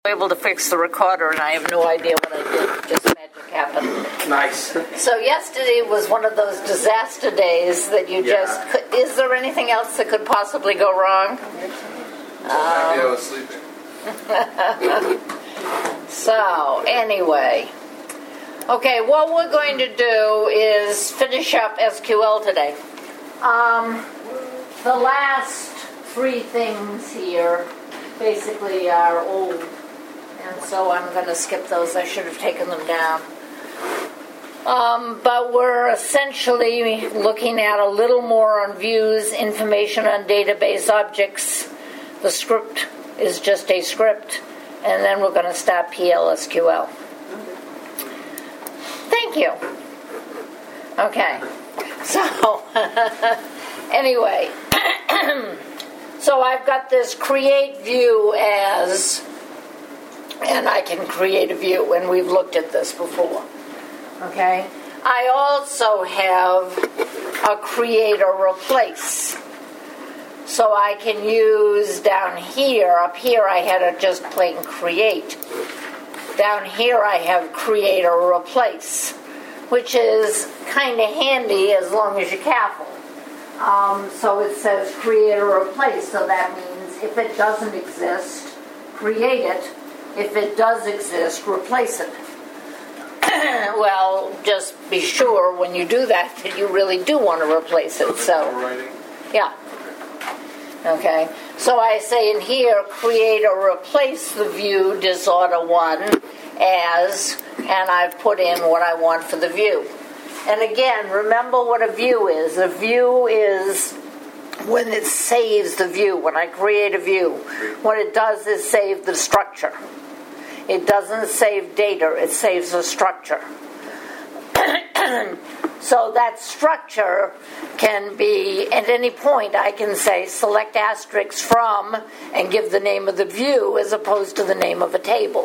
able to fix the recorder, and I have no idea what I did. Just magic happened. Nice. So yesterday was one of those disaster days that you just could, is there anything else that could possibly go wrong? I was sleeping. So, anyway. Okay, what we're going to do is finish up SQL today. The last three things here basically are old, and so I'm going to skip those. I should have taken them down. But we're essentially looking at a little more on views, information on database objects. The script is just a script, and then we're going to start PLSQL. Thank you. Okay. So, anyway, so I've got this create view as, and I can create a view, and we've looked at this before. Okay? I also have a create or replace. So I can use down here, up here I had a just plain create. Down here I have create or replace, which is kind of handy as long as you're careful. So it says create or replace, so that means if it doesn't exist, create it. If it does exist, replace it. Well, just be sure when you do that you really do want to replace it. So, yeah. Okay, so I say in here, create or replace the view disorder 1 as, and I've put in what I want for the view. And again, remember what a view is. A view is when it saves the view. When I create a view, what it does is save the structure. It doesn't save data, it saves the structure. So that structure can be, at any point I can say select asterisk from and give the name of the view as opposed to the name of a table.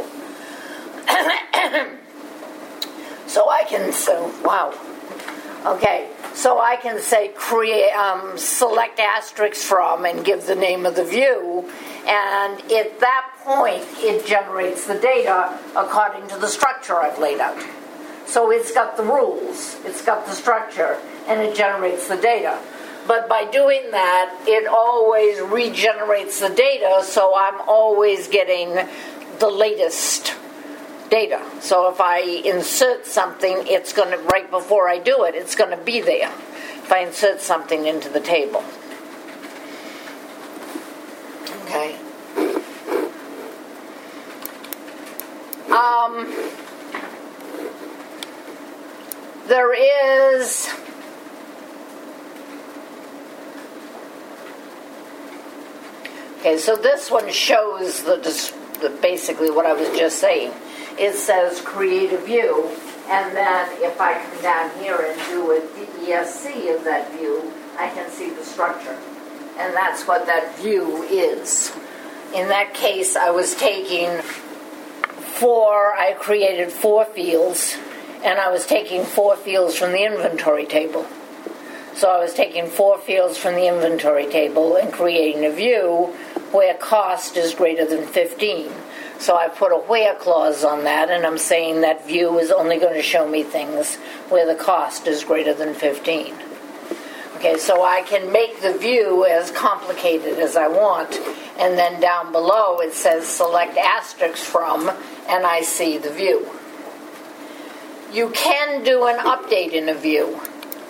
So I can say, wow. Okay, so I can say create, select asterisk from and give the name of the view, and at that point it generates the data according to the structure I've laid out. So it's got the rules, it's got the structure, and it generates the data. But by doing that, it always regenerates the data, so I'm always getting the latest data. So if I insert something, it's going to, right before I do it, it's going to be there. If I insert something into the table. Okay. There is okay, so this one shows the basically what I was just saying. It says create a view, and then if I come down here and do a DESC of that view, I can see the structure. And that's what that view is. In that case, I was taking I created 4 fields, and I was taking 4 fields from the inventory table. So I was taking 4 fields from the inventory table and creating a view where cost is greater than 15. So I put a where clause on that, and I'm saying that view is only going to show me things where the cost is greater than 15. Okay, so I can make the view as complicated as I want, and then down below it says select asterisk from, and I see the view. You can do an update in a view.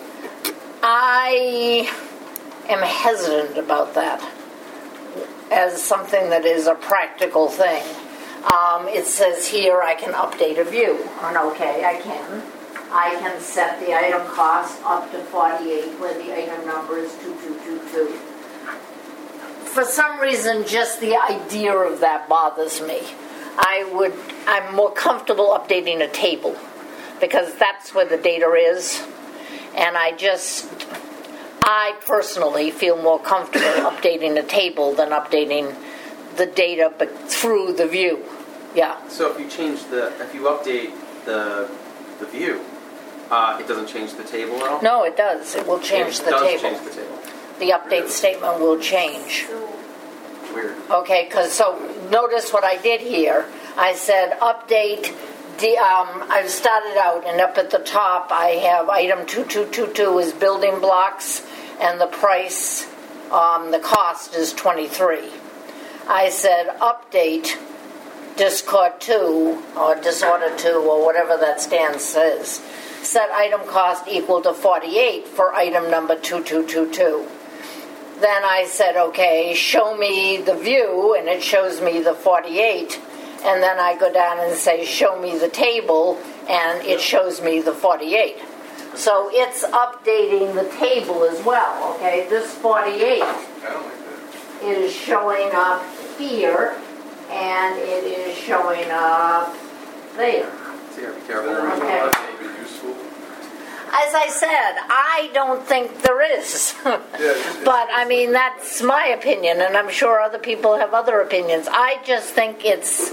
I am hesitant about that as something that is a practical thing. It says here I can update a view. And okay, I can. I can set the item cost up to 48 where the item number is 2222. For some reason, just the idea of that bothers me. I'm more comfortable updating a table because that's where the data is. And I personally feel more comfortable updating a table than updating the data but through the view. Yeah. So if you update the view, it doesn't change the table at all? No, it does. It will change the table. It does change the table. The update statement will change. Weird. Okay, so notice what I did here. I said update. I've started out, and up at the top I have item 2222 is building blocks, and the price, the cost is 23. I said update Discord 2 or disorder 2 or whatever that stand says. Set item cost equal to 48 for item number 2222. Then I said, okay, show me the view, and it shows me the 48. And then I go down and say, show me the table, and it shows me the 48. So it's updating the table as well, okay? This 48 is showing up here, and it is showing up there. So be careful. Okay. That would be useful. As I said, I don't think there is. But, I mean, that's my opinion, and I'm sure other people have other opinions. I just think it's...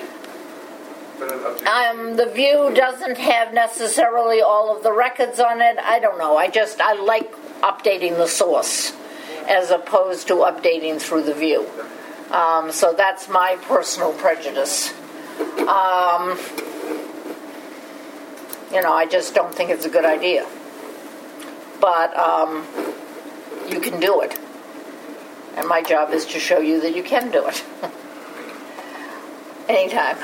the view doesn't have necessarily all of the records on it. I don't know. I like updating the source as opposed to updating through the view. So that's my personal prejudice. I just don't think it's a good idea. But you can do it. And my job is to show you that you can do it. Anytime.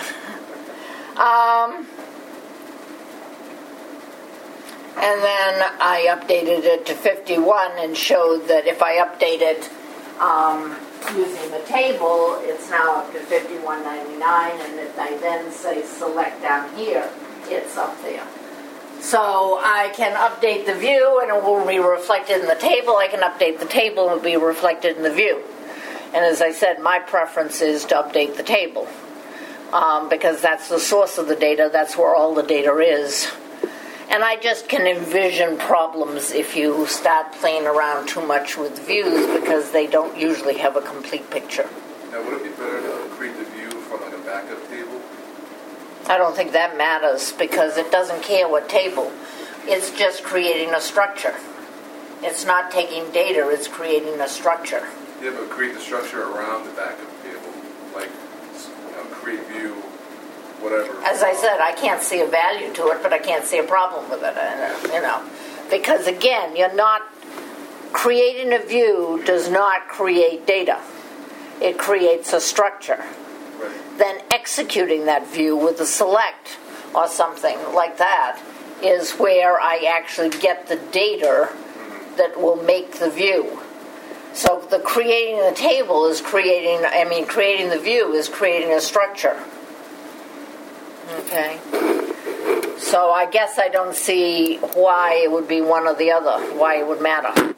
And then I updated it to 51 and showed that if I update it using the table, it's now up to 51.99, and if I then say select down here, it's up there. So I can update the view and it will be reflected in the table. I can update the table and it will be reflected in the view. And as I said, my preference is to update the table because that's the source of the data. That's where all the data is. And I just can envision problems if you start playing around too much with views because they don't usually have a complete picture. Now, would it be better to create the view from like a backup table? I don't think that matters because it doesn't care what table. It's just creating a structure. It's not taking data, it's creating a structure. Yeah, but create the structure around the backup table. Like, create view, whatever. As I said, I can't see a value to it, but I can't see a problem with it, Because again, you're not creating a view does not create data. It creates a structure. Right. Then executing that view with a select or something like that is where I actually get the data that will make the view. So the creating the table is creating the view is creating a structure. Okay. So I guess I don't see why it would be one or the other, why it would matter.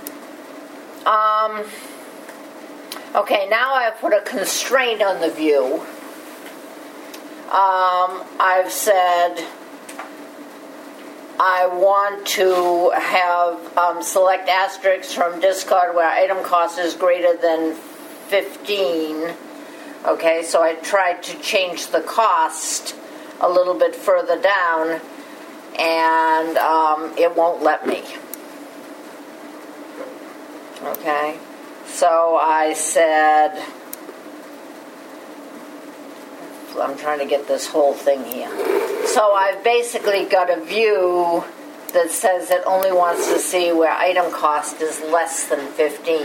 Okay, now I've put a constraint on the view. I've said I want to have select asterisks from discard where item cost is greater than 15. Okay, so I tried to change the cost a little bit further down, and it won't let me. Okay. So I said, I'm trying to get this whole thing here. So I've basically got a view that says it only wants to see where item cost is less than 15.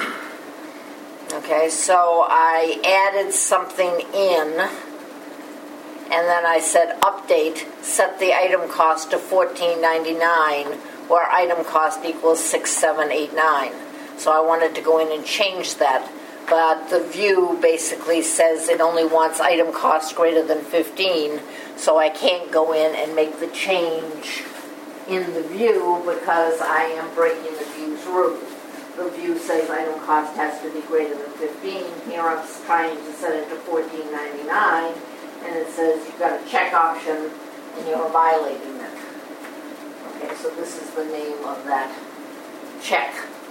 Okay, so I added something in, and then I said update, set the item cost to $14.99, where item cost equals 6789. So I wanted to go in and change that. But the view basically says it only wants item cost greater than 15. So I can't go in and make the change in the view because I am breaking the view's rule. The view says item cost has to be greater than 15. Here I'm trying to set it to $14.99. And it says you've got a check option and you're violating it. Okay, so this is the name of that check.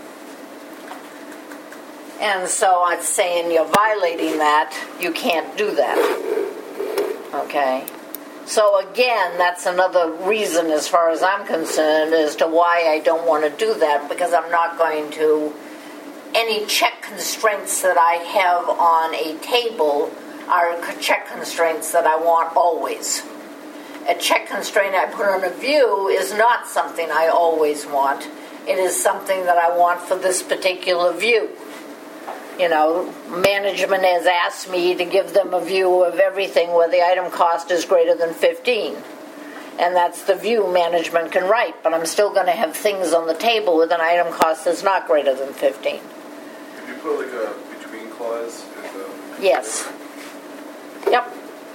And so I'm saying you're violating that, you can't do that. Okay? So again, that's another reason as far as I'm concerned as to why I don't want to do that, because I'm not going to, any check constraints that I have on a table, are check constraints that I want always. A check constraint I put on a view is not something I always want. It is something that I want for this particular view. You know, management has asked me to give them a view of everything where the item cost is greater than 15. And that's the view management can write, but I'm still going to have things on the table with an item cost that's not greater than 15. Did you put like a between clause? Yes. Yep.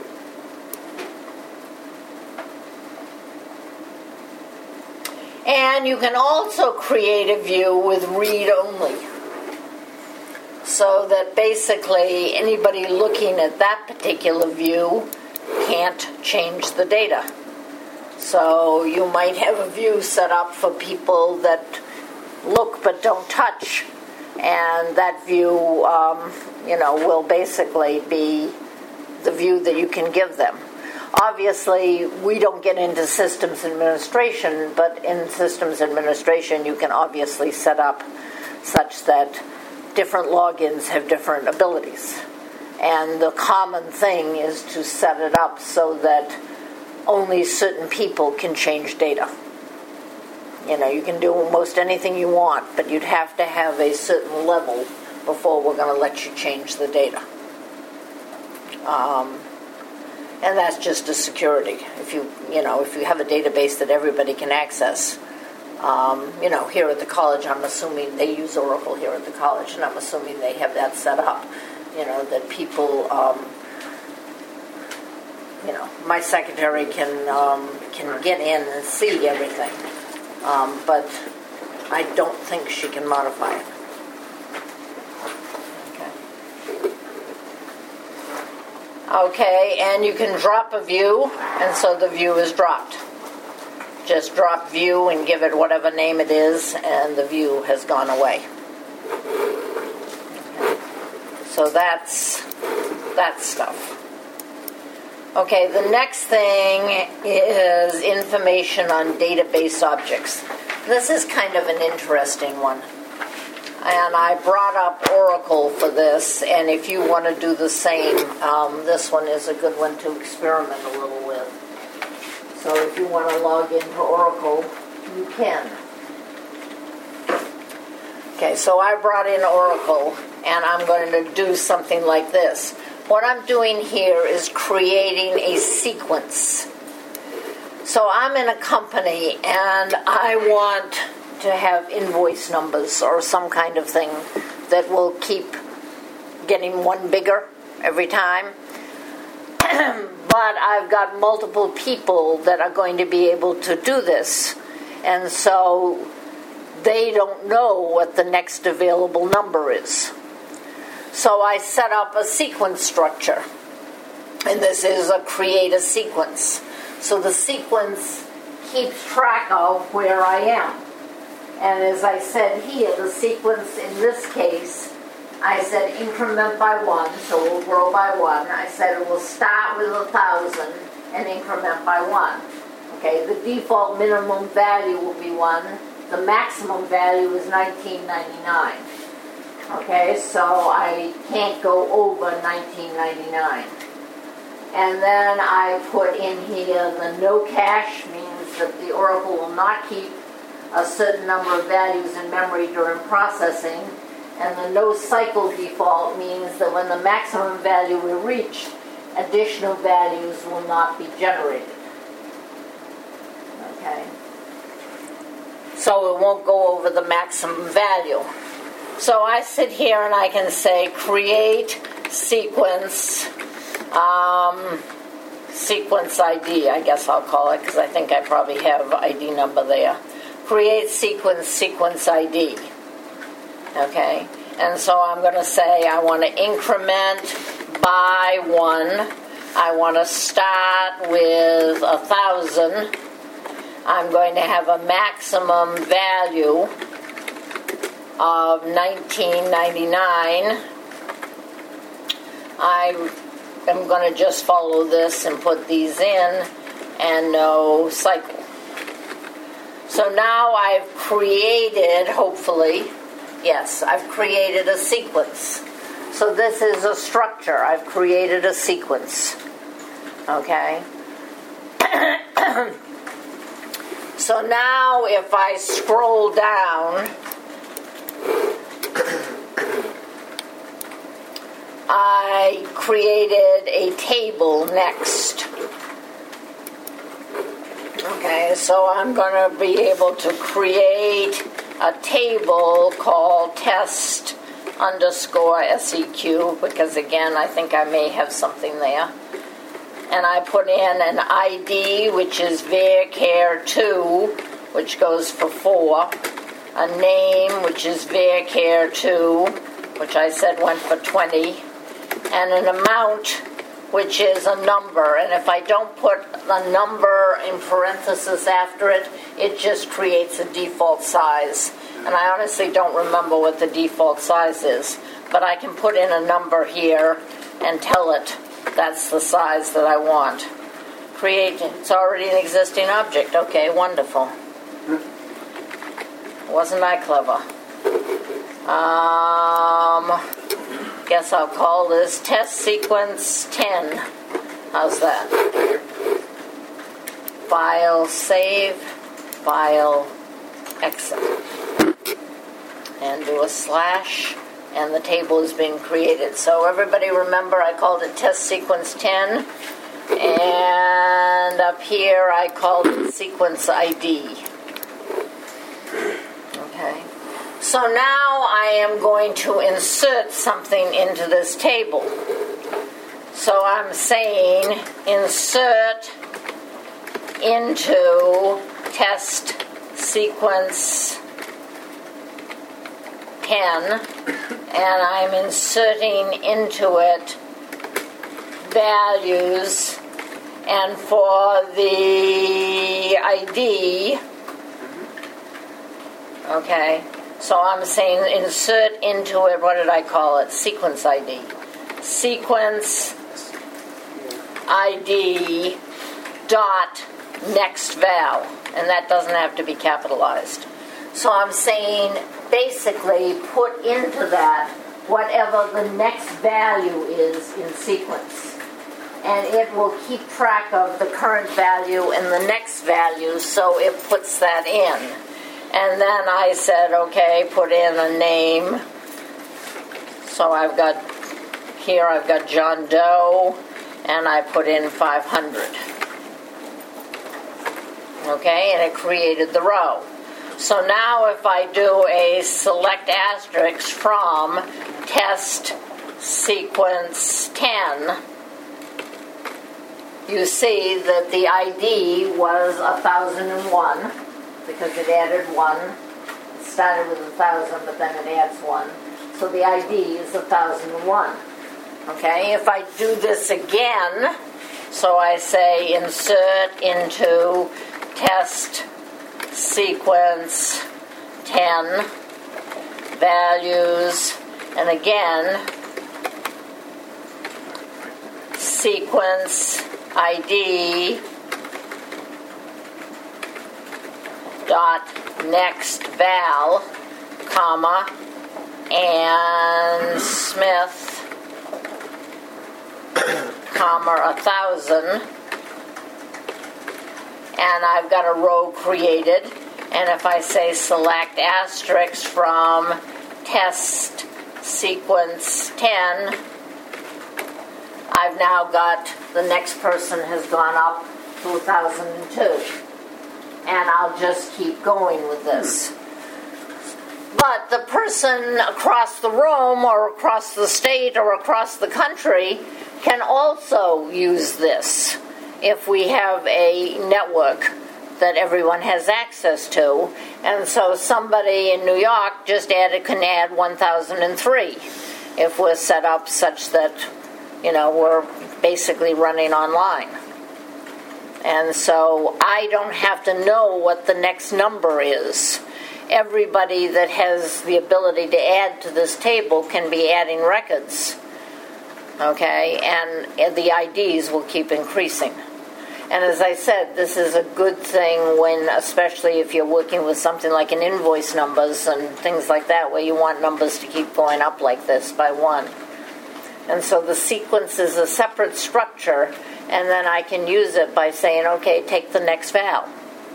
And you can also create a view with read only. So that basically anybody looking at that particular view can't change the data. So you might have a view set up for people that look but don't touch, and that view, will basically be the view that you can give them. Obviously, we don't get into systems administration, but in systems administration, you can obviously set up such that different logins have different abilities. And the common thing is to set it up so that only certain people can change data. You know, you can do almost anything you want, but you'd have to have a certain level before we're going to let you change the data. And that's just a security. If you have a database that everybody can access, here at the college, I'm assuming they use Oracle here at the college, and I'm assuming they have that set up. That people. My secretary can get in and see everything, but I don't think she can modify it. Okay, and you can drop a view, and so the view is dropped. Just drop view and give it whatever name it is, and the view has gone away. So that's that stuff. Okay, the next thing is information on database objects. This is kind of an interesting one. And I brought up Oracle for this, and if you want to do the same, this one is a good one to experiment a little with. So if you want to log into Oracle, you can. Okay, so I brought in Oracle, and I'm going to do something like this. What I'm doing here is creating a sequence. So I'm in a company, and I want to have invoice numbers or some kind of thing that will keep getting one bigger every time. But I've got multiple people that are going to be able to do this, and so they don't know what the next available number is. So I set up a sequence structure, and this is a create a sequence. So the sequence keeps track of where I am. And as I said here, the sequence in this case, I said increment by 1, so it will grow by 1. I said it will start with 1,000 and increment by 1. Okay, the default minimum value will be 1. The maximum value is $19.99. Okay, so I can't go over $19.99. And then I put in here the no cache means that the Oracle will not keep a certain number of values in memory during processing. And the no cycle default means that when the maximum value is reached, additional values will not be generated. Okay. So it won't go over the maximum value. So I sit here and I can say create sequence, sequence ID, I guess I'll call it, because I think I probably have ID number there. Create sequence ID. Okay, and so I'm going to say I want to increment by 1. I want to start with 1,000. I'm going to have a maximum value of $19.99. I am going to just follow this and put these in and no cycle. So now I've created, hopefully, yes, I've created a sequence. So this is a structure. I've created a sequence. Okay? So now if I scroll down, I created a table next. Okay, so I'm going to be able to create a table called test_SEQ, because again, I think I may have something there. And I put in an ID, which is varchar2, which goes for 4. A name, which is varchar2, which I said went for 20. And an amount, which is a number. And if I don't put a number in parentheses after it, it just creates a default size. And I honestly don't remember what the default size is. But I can put in a number here and tell it that's the size that I want. Create, it's already an existing object. Okay, wonderful. Wasn't I clever? Guess I'll call this test sequence 10. How's that? File, save, file, exit. And do a slash, and the table is being created. So everybody remember I called it test sequence 10, and up here I called it sequence ID. Okay. So now I am going to insert something into this table. So I'm saying insert into test sequence 10, and I'm inserting into it values, and for the ID, okay, so I'm saying insert into it, what did I call it? Sequence ID. Sequence ID dot next val, and that doesn't have to be capitalized. So I'm saying basically put into that whatever the next value is in sequence. And it will keep track of the current value and the next value, so it puts that in. And then I said, okay, put in a name. So I've got John Doe, and I put in 500. Okay, and it created the row. So now if I do a select asterisk from test sequence 10, you see that the ID was 1001, because it added 1. It started with 1000, but then it adds 1. So the ID is 1001. Okay, if I do this again, so I say insert into test sequence 10 values, and again sequence ID dot next val, comma, and Smith, comma, 1000, and I've got a row created. And if I say select asterisk from test sequence 10, I've now got the next person has gone up to 1002. And I'll just keep going with this. But the person across the room or across the state or across the country can also use this if we have a network that everyone has access to. And so somebody in New York just can add 1003 if we're set up such that, we're basically running online. And so I don't have to know what the next number is. Everybody that has the ability to add to this table can be adding records. Okay, and the IDs will keep increasing. And as I said, this is a good thing especially if you're working with something like an invoice numbers and things like that, where you want numbers to keep going up like this by 1. And so the sequence is a separate structure, and then I can use it by saying, okay, take the next val.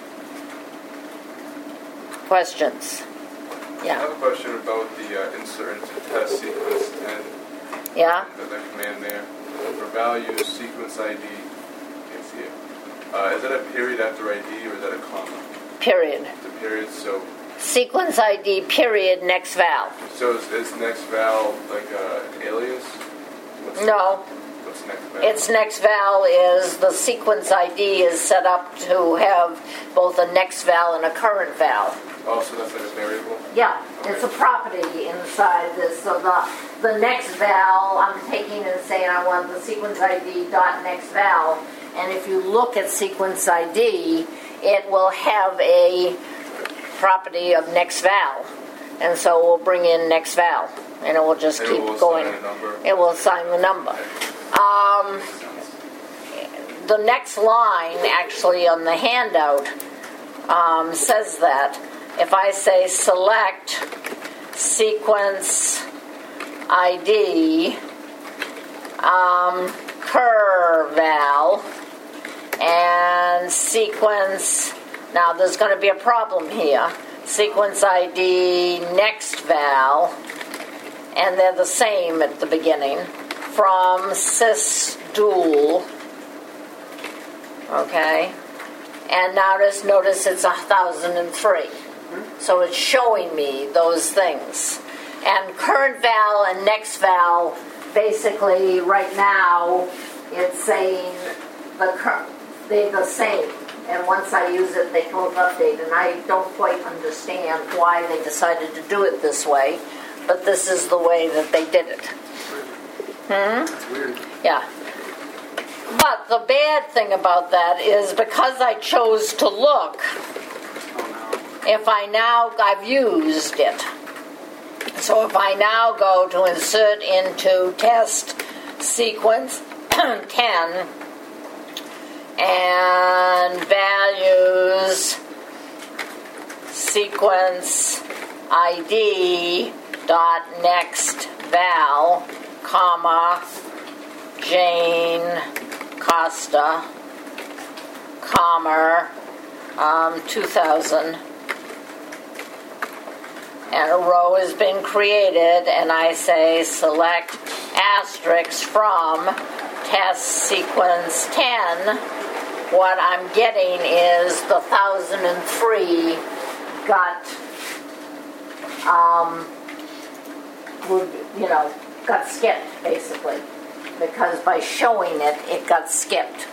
Questions? I Yeah. have a question about the insert into test sequence 10. Yeah? That command there. For values, sequence ID, can't see it. Is that a period after ID or is that a comma? Period. It's a period, so Sequence ID, period, next val. is next val like an alias? No. What's next val? Its next val is the sequence ID is set up to have both a next val and a current val. Oh, so that's like a variable? Yeah, it's a property inside this. So the next val, I'm taking and saying I want the sequence ID dot next val. And if you look at sequence ID, it will have a property of next val. And so we'll bring in next val. And it will just And keep it will going. assign a number. It will assign the number. The next line, actually, on the handout, says that. If I say select sequence ID, cur val, and sequence, now there's going to be a problem here, sequence ID next val, and they're the same at the beginning, from sysdual, okay? And now just notice it's 1003. So it's showing me those things. And current val and next val, basically right now, it's saying they're the same. And once I use it, they both update. And I don't quite understand why they decided to do it this way. But this is the way that they did it. It's weird. Yeah. But the bad thing about that is because I chose to look, if I've used it. So if I now go to insert into test sequence 10 and values sequence ID dot next val, comma, Jane Costa, comma, 2000, and a row has been created, and I say select asterisk from test sequence 10. What I'm getting is the 1003 got skipped, basically, because by showing it, it got skipped.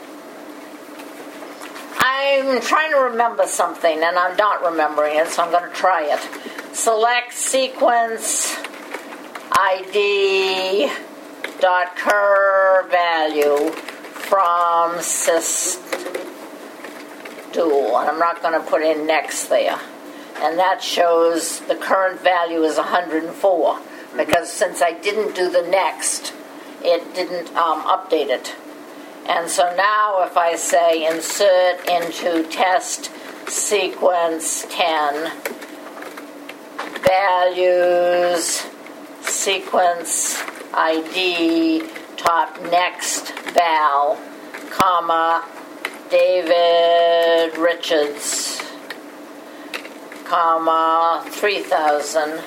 I'm trying to remember something, and I'm not remembering it, so I'm going to try it. Select sequence ID dot cur value from sysdual, and I'm not going to put in next there. And that shows the current value is 104, because since I didn't do the next, it didn't update it. And so now if I say insert into test sequence 10, values sequence ID top next val, comma, David Richards, comma, 3000,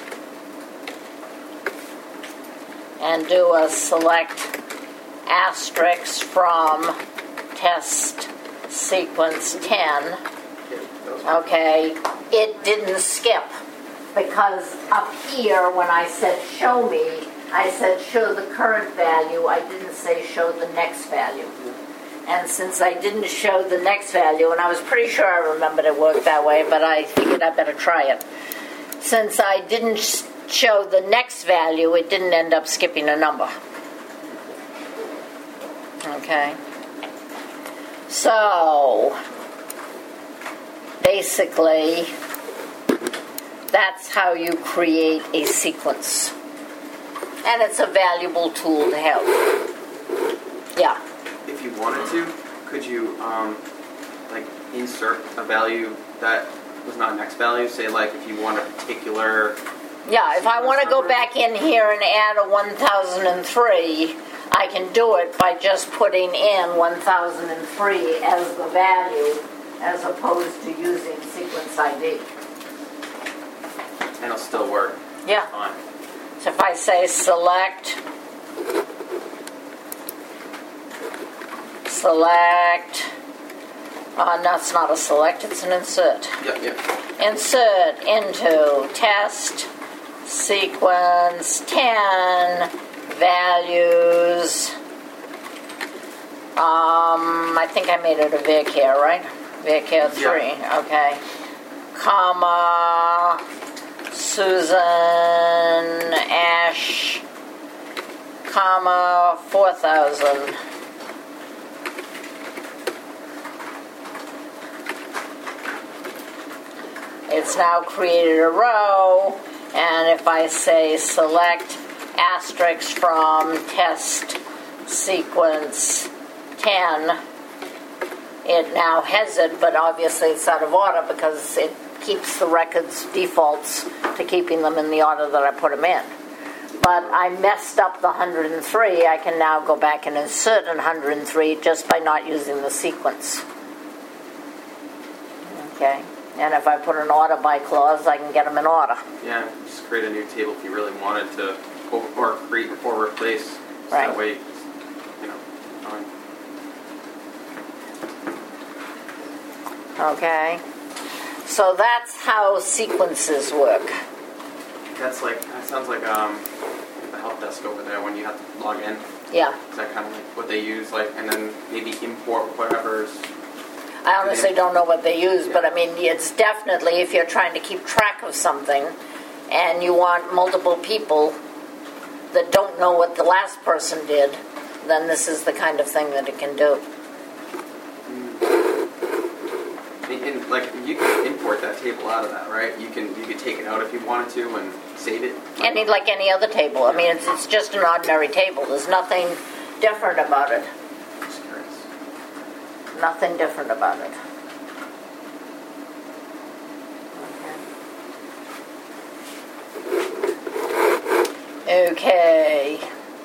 and do a select asterisk from test sequence 10. Okay, it didn't skip, because up here when I said show me, I said show the current value, I didn't say show the next value. And since I didn't show the next value, and I was pretty sure I remembered it worked that way, but I figured I better try it. Since I didn't show the next value, it didn't end up skipping a number. Okay. So, basically, that's how you create a sequence. And it's a valuable tool to have. Yeah. If you wanted to, could you insert a value that was not next value? Say, like, if you want a particular Yeah, if I want to go back in here and add a 1003, I can do it by just putting in 1003 as the value, as opposed to using sequence ID. And it'll still work. Yeah. Fine. So if I say select, that's not a select, it's an insert. Yep. Insert into test sequence 10 values. I think I made it a VIC right? VIC 3, Yeah. okay. Comma, Susan Ash, comma, 4,000. It's now created a row, and if I say select asterisk from test sequence 10, it now has it, but obviously it's out of order because it keeps the records defaults to keeping them in the order that I put them in. But I messed up the 103. I can now go back and insert an 103 just by not using the sequence. Okay. And if I put an order by clause, I can get them in order. Yeah, just create a new table if you really wanted to, or create or replace. So Right. That way, fine. Okay. So that's how sequences work. That sounds like the help desk over there when you have to log in. Yeah. Is that kind of like what they use, and then maybe import whatever's. I honestly don't know what they use, but I mean, it's definitely, if you're trying to keep track of something and you want multiple people that don't know what the last person did, then this is the kind of thing that it can do. You can import that table out of that, right? You could take it out if you wanted to and save it. Like any other table. I mean, it's just an ordinary table. There's nothing different about it. Just curious. Nothing different about it. Okay.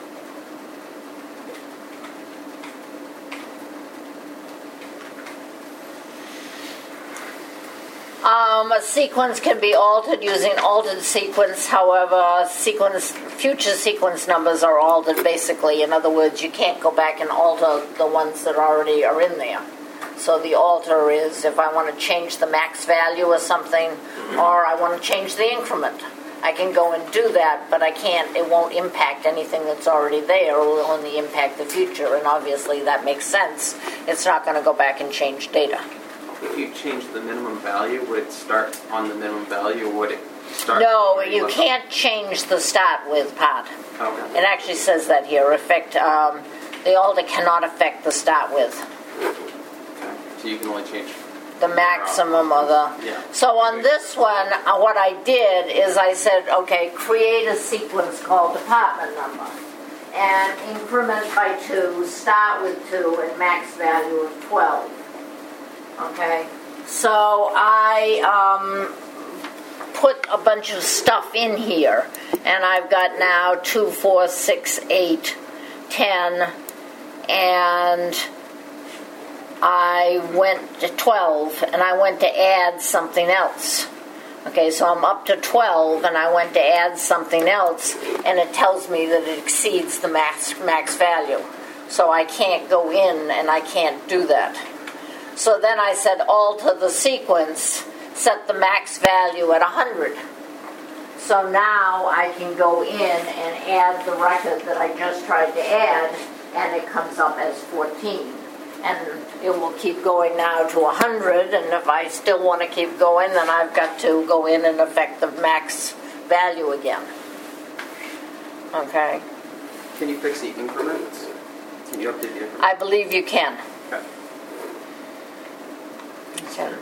A sequence can be altered using altered sequence. However, future sequence numbers are altered basically. In other words, you can't go back and alter the ones that already are in there. So the alter is if I want to change the max value or something, or I want to change the increment. I can go and do that, but I can't, it won't impact anything that's already there. It will only impact the future, and obviously that makes sense. It's not going to go back and change data. If you change the minimum value, would it start on the minimum value, or would it start? No, you can't change the start with part. Okay. It actually says that here. The alter cannot affect the start with. Okay. So you can only change The maximum or the... Yeah. So on this one, what I did is I said, okay, create a sequence called department number. And increment by 2, start with 2, and max value of 12. Okay? So I put a bunch of stuff in here. And I've got now 2, 4, 6, 8, 10, and... I went to 12, and I went to add something else. Okay, so I'm up to 12, and I went to add something else, and it tells me that it exceeds the max value. So I can't go in, and I can't do that. So then I said alter the sequence, set the max value at 100. So now I can go in and add the record that I just tried to add, and it comes up as 14. And it will keep going now to 100, and if I still want to keep going, then I've got to go in and affect the max value again. Okay? Can you fix the increments? Can you update the increments? I believe you can. Okay. Okay.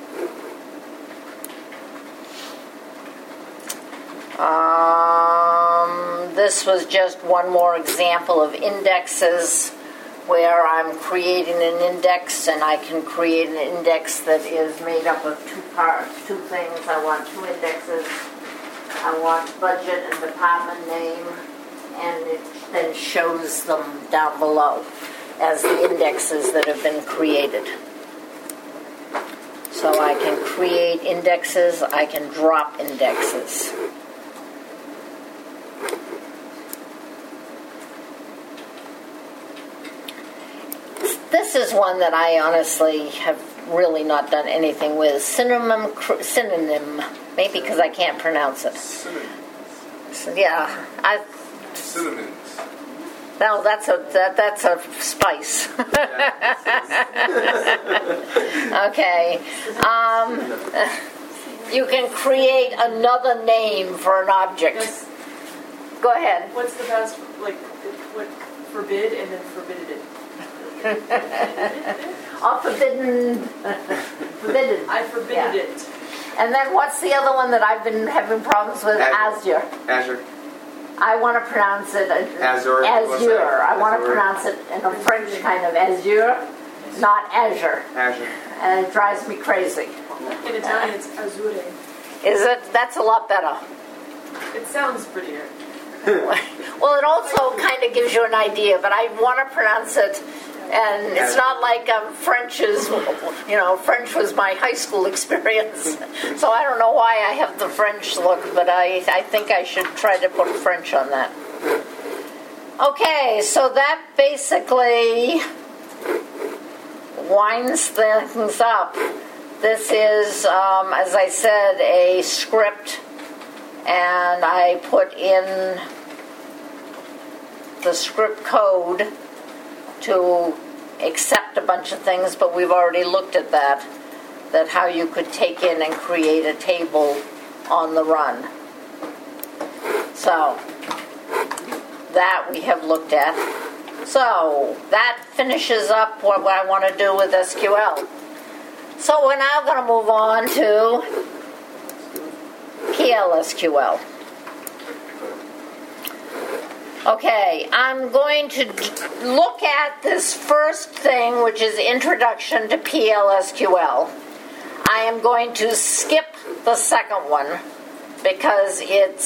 This was just one more example of indexes, where I'm creating an index, and I can create an index that is made up of 2 parts, 2 things. I want 2 indexes. I want budget and department name, and it then shows them down below as the indexes that have been created. So I can create indexes, I can drop indexes. This is one that I honestly have really not done anything with. Synonym, maybe because I can't pronounce it. Synonyms. Yeah, Synonyms. no, that's a spice. Okay, you can create another name for an object. Yes. Go ahead. What's the best, like, what, forbid and then forbidded it? Oh, forbidden. Forbidden. I forbidded Yeah. it. And then what's the other one that I've been having problems with? Azure. Azure. Azure. I want to pronounce it Azure. Azure. I want to Azure. pronounce it in a French kind of Azure, not Azure. Azure. And it drives me crazy. In Italian, it's azzurre. Is it? That's a lot better. It sounds prettier. Well, it also kind of gives you an idea, but I want to pronounce it. And it's not like French is, French was my high school experience. So I don't know why I have the French look, but I think I should try to put French on that. Okay, so that basically winds things up. This is, as I said, a script, and I put in the script code to accept a bunch of things, but we've already looked at that how you could take in and create a table on the run. So that we have looked at. So that finishes up what I want to do with SQL. So we're now going to move on to PLSQL. Okay, I'm going to look at this first thing, which is Introduction to PLSQL. I am going to skip the second one because it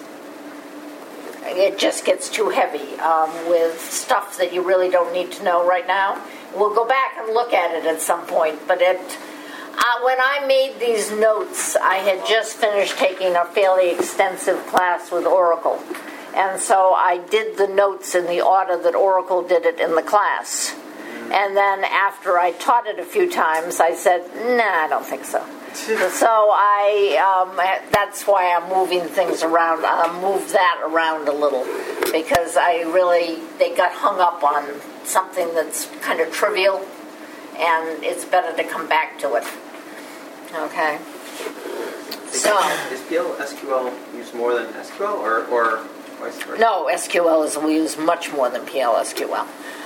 just gets too heavy with stuff that you really don't need to know right now. We'll go back and look at it at some point, but when I made these notes, I had just finished taking a fairly extensive class with Oracle. And so I did the notes in the order that Oracle did it in the class. And then after I taught it a few times, I said, nah, I don't think so. So that's why I'm moving things around. I'll move that around a little because they got hung up on something that's kind of trivial, and it's better to come back to it. Okay. So Is PLSQL used more than SQL or vice versa? no, SQL we use much more than PLSQL.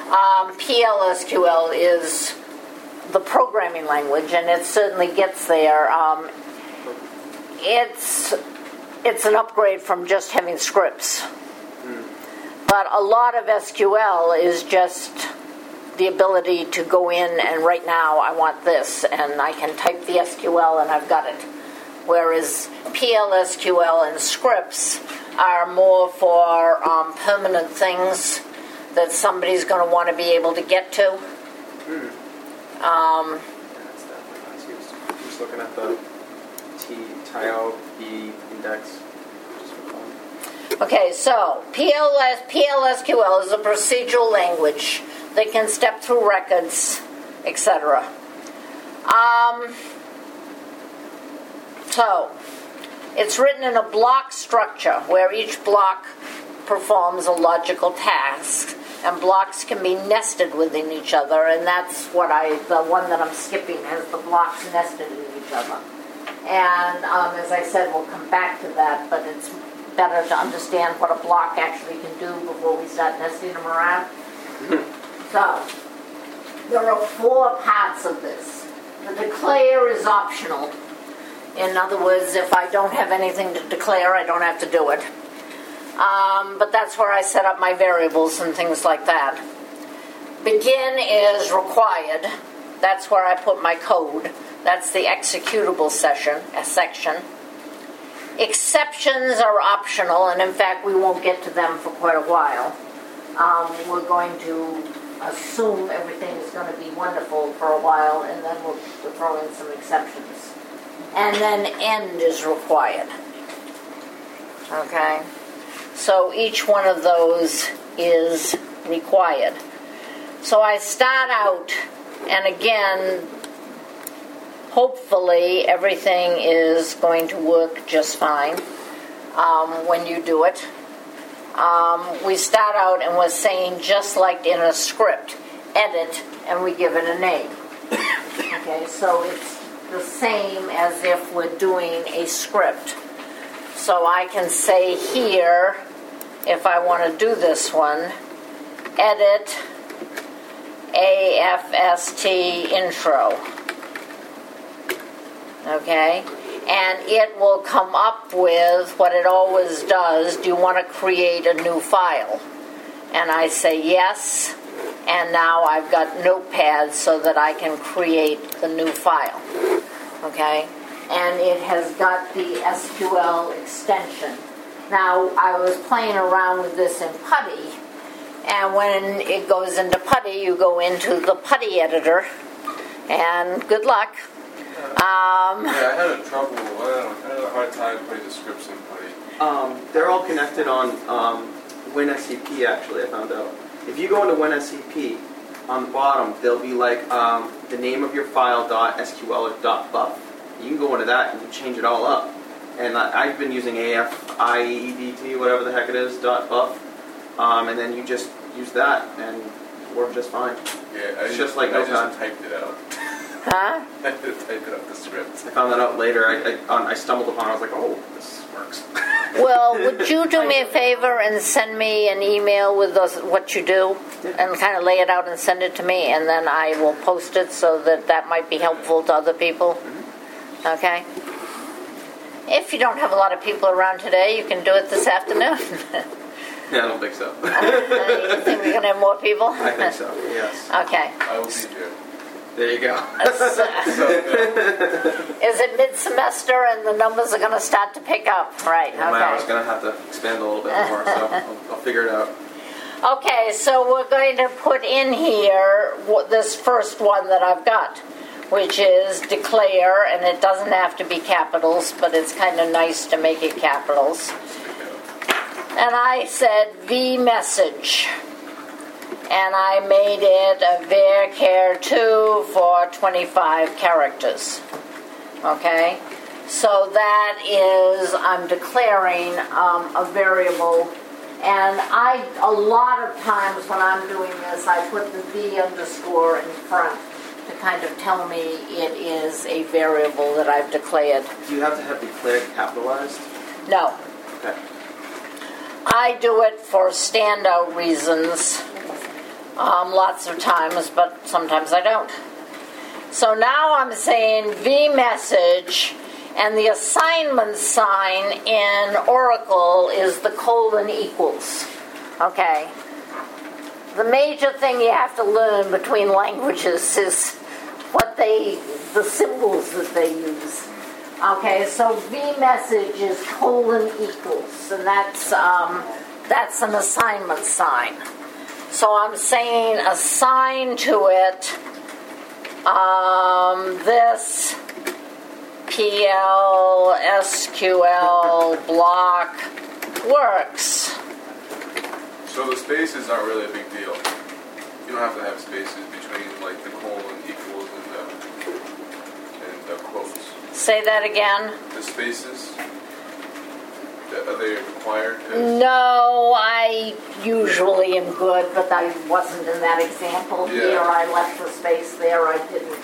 PLSQL is the programming language, and it certainly gets there. It's an upgrade from just having scripts. But a lot of SQL is just the ability to go in and right now I want this, and I can type the SQL and I've got it. Whereas PLSQL and scripts are more for permanent things that somebody's going to want to be able to get to. Yeah, that's definitely not used. Just looking at the TIO-E index. Just for fun. Okay, so PLSQL is a procedural language that can step through records, etc. So it's written in a block structure where each block performs a logical task, and blocks can be nested within each other, and that's what the one that I'm skipping has the blocks nested in each other. And as I said, we'll come back to that, but it's better to understand what a block actually can do before we start nesting them around. So, there are 4 parts of this. The declare is optional. In other words, if I don't have anything to declare, I don't have to do it. But that's where I set up my variables and things like that. Begin is required. That's where I put my code. That's the executable section. Exceptions are optional, and in fact, we won't get to them for quite a while. We're going to assume everything is going to be wonderful for a while, and then we'll throw in some exceptions. And then end is required. Okay? So each one of those is required. So I start out, and again, hopefully everything is going to work just fine when you do it. We start out and we're saying, just like in a script, edit, and we give it a name. Okay, so it's the same as if we're doing a script. So I can say here, if I want to do this one, edit AFST intro. Okay? And it will come up with what it always does. Do you want to create a new file? And I say yes. And now I've got Notepad so that I can create the new file. Okay? And it has got the SQL extension. Now, I was playing around with this in Putty. And when it goes into Putty, you go into the Putty editor. And good luck. Yeah, I had a hard time putting the scripts in Putty. They're all connected on WinSCP, actually, I found out. If you go into WinSCP, on the bottom, there'll be like the name of your file, .sql or .buff. You can go into that and change it all up. And I've been using AFIEDT, whatever the heck it is, .buff. And then you just use that and work just fine. Yeah, I just typed it out. Huh? I just typed it up the script. I found that out later. I stumbled upon it. I was like, oh, this works. Well, would you do me a favor and send me an email with what you do and kind of lay it out and send it to me, and then I will post it so that might be helpful to other people? Okay? If you don't have a lot of people around today, you can do it this afternoon. Yeah, I don't think so. You think we're going to have more people? I think so, yes. Okay. I will be here. There you go. Is it mid-semester and the numbers are going to start to pick up? Right, okay. I was going to have to expand a little bit more, so I'll figure it out. Okay, so we're going to put in here this first one that I've got, which is declare, and it doesn't have to be capitals, but it's kind of nice to make it capitals. And I said vMessage. And I made it a varchar2 for 25 characters. Okay? So that is, I'm declaring a variable. And a lot of times when I'm doing this, I put the v underscore in front to kind of tell me it is a variable that I've declared. Do you have to have declared capitalized? No. Okay. I do it for standout reasons. Lots of times, but sometimes I don't. So now I'm saying vMessage, and the assignment sign in Oracle is the := Okay. The major thing you have to learn between languages is the symbols that they use. Okay, so vMessage is : and that's an assignment sign. So I'm saying assign to it this PL SQL block works. So the spaces aren't really a big deal. You don't have to have spaces between like the : and the quotes. Say that again. The spaces, are they required? No, I usually am good, but I wasn't in that example Yeah. here. I left the space there. I didn't.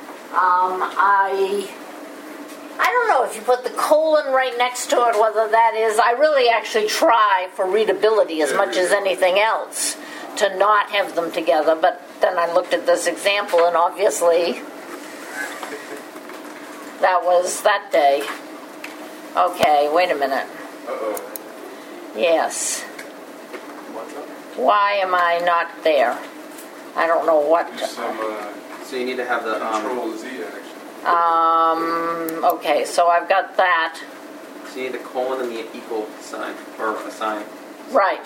I don't know if you put the : right next to it, whether that is. I really actually try for readability as much as anything else to not have them together. But then I looked at this example, and obviously that was that day. Okay, wait a minute. Uh-oh. Yes. What's up? Why am I not there? I don't know what. There's some So you need to have the Control Z action. Okay, so I've got that. So you need the colon and the equal sign, or a sign. Right.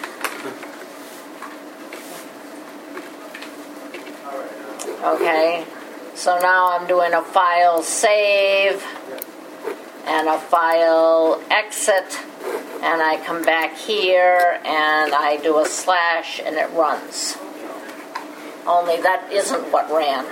Okay. So now I'm doing a file save and a file exit, and I come back here and I do a slash and it runs. Only that isn't what ran.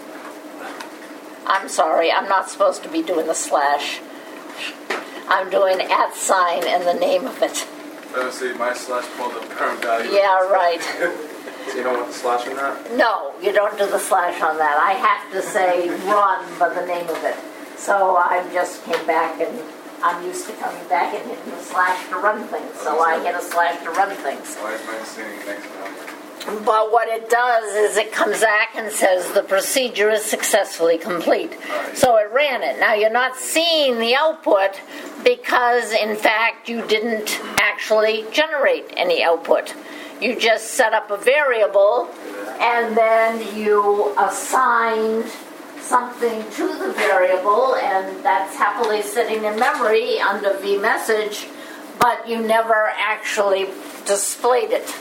I'm sorry, I'm not supposed to be doing the slash. I'm doing @ and the name of it. Let's see, my slash pulled up current value. Yeah, right. So you don't want the slash on that? No, you don't do the slash on that. I have to say run by the name of it. So I just came back, and I'm used to coming back and hitting the slash to run things. So I hit a slash to run things. Why is mine saying next number? But what it does is it comes back and says the procedure is successfully complete. So it ran it. Now you're not seeing the output because, in fact, you didn't actually generate any output. You just set up a variable and then you assigned something to the variable, and that's happily sitting in memory under vMessage, but you never actually displayed it.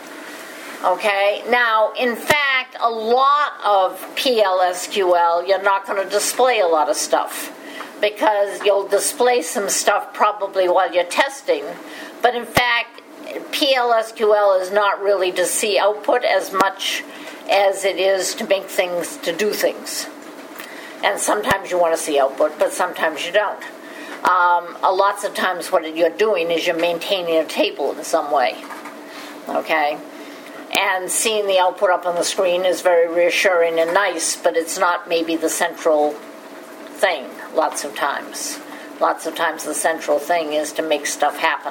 Okay, now in fact a lot of PLSQL you're not going to display a lot of stuff because you'll display some stuff probably while you're testing, but in fact PLSQL is not really to see output as much as it is to make things, to do things. And sometimes you want to see output, but sometimes you don't. Lots of times what you're doing is you're maintaining a table in some way. Okay? And seeing the output up on the screen is very reassuring and nice, but it's not maybe the central thing lots of times. Lots of times the central thing is to make stuff happen.